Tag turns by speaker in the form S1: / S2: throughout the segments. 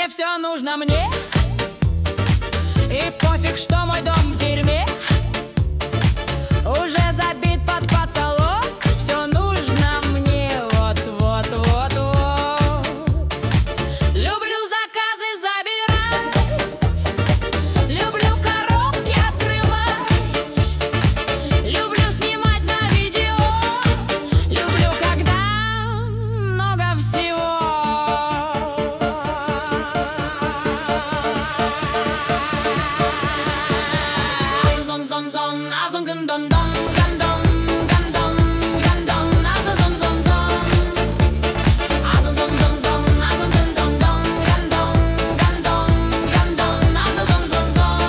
S1: мне, все нужно мне. И пофиг, что мой дом в дерьме. Уже забит под потолок. Все нужно мне, вот-вот-вот-вот. Люблю заказы забирать, люблю коробки открывать, люблю снимать на видео, люблю, когда много всего. Азон-зон-зон, азон-ган-дон-дон, ган-дон, ган-дон, ган-дон, азон-зон-зон. Азон-зон-зон-зон, азон-ган-дон-дон, ган-дон, ган-дон, ган-дон, азон-зон-зон.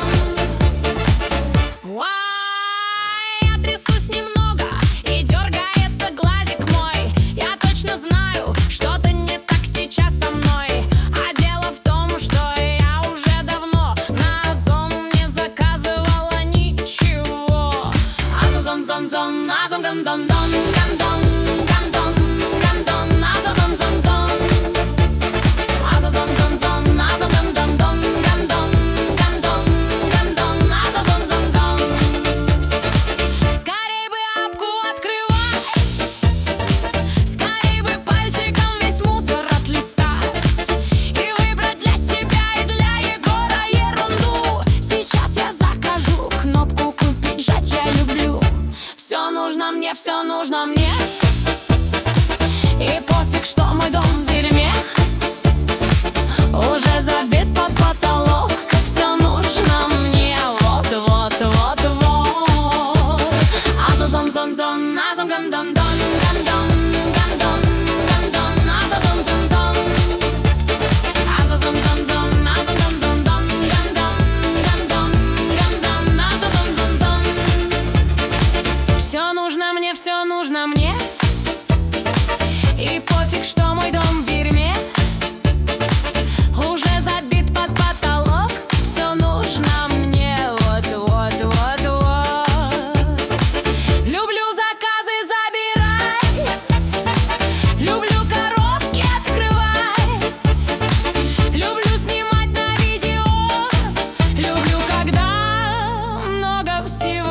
S1: Уай, я трясусь немного, и дергается глазик мой. Я точно знаю, что-то не так сейчас со мной. А дело в том, что я уже давно на Озон не заказывала ничего. Азон-зон-зон, азон-ган-дон-дон, ган-дон, ган-дон, ган-дон, азон-зон-зон. Азон-зон-зон, азон-ган-дон-дон, ган-дон, ган-дон, ган-дон, азон-зон-зон. Скорей бы апку открывать, скорей бы пальчиком весь мусор отлистать и выбрать для себя и для Егора ерунду. Сейчас я закажу кнопку «Купить», жать я люблю. Все нужно мне, все нужно мне. И пофиг, что мой дом в дерьме. Уже забит под потолок. Все нужно мне, вот-вот-вот-вот. Азон-зон-зон, азон-ган-дон-дон, ган-дон, ган-дон, ган-дон, азон-зон-зон. Азон-зон-зон, азон-ган-дон-дон, ган-дон, ган-дон, ган-дон, азон-зон-зон. Все нужно мне, все нужно мне. И пофиг, что мой дом в дерьме. Уже забит под потолок. Все нужно мне, вот-вот-вот-вот. Люблю заказы забирать, люблю коробки открывать, люблю снимать на видео, люблю, когда много всего.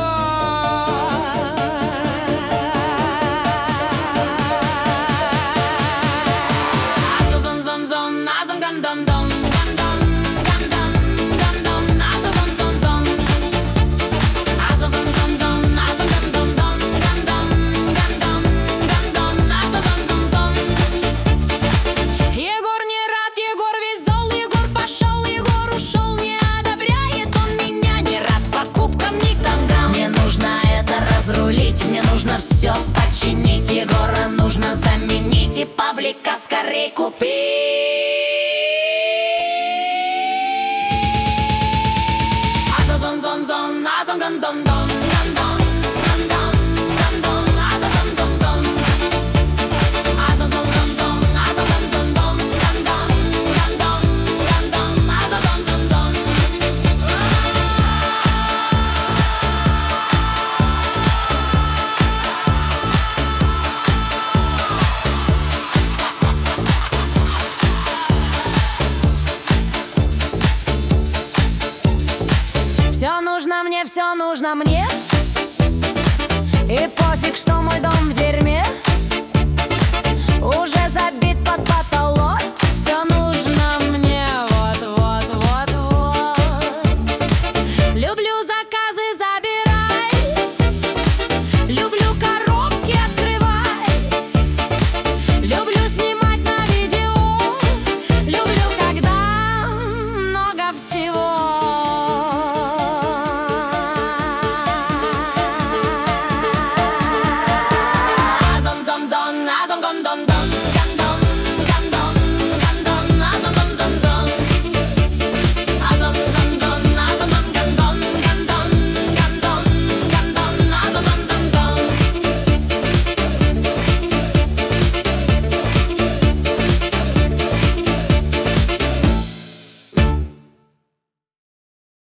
S1: Азон-зон-зон, азон-ган-дон-дон, ган-дон, ган-дон, ган-дон, азон-зон-зон. Азон-зон-зон, азон-ган-дон-дон, ган-дон, ган-дон, ган-дон, азон-зон-зон. Егор не рад, Егор весь зол, Егор пошел, Егор ушел. Не одобряет он меня, не рад покупкам никогда.
S2: Мне нужно это разрулить, мне нужно все починить. Егора нужно заменить и Павлика скорей купить.
S1: Азон-зон-зон, азон-ган-дон-дон, ган-дон, ган-дон, ган-дон, азон-зон-зон. Азон-зон-зон, азон-ган-дон-дон, ган-дон, ган-дон, ган-дон, азон-зон-зон. Все нужно мне, все нужно мне. И пофиг, что мой дом в дерьме.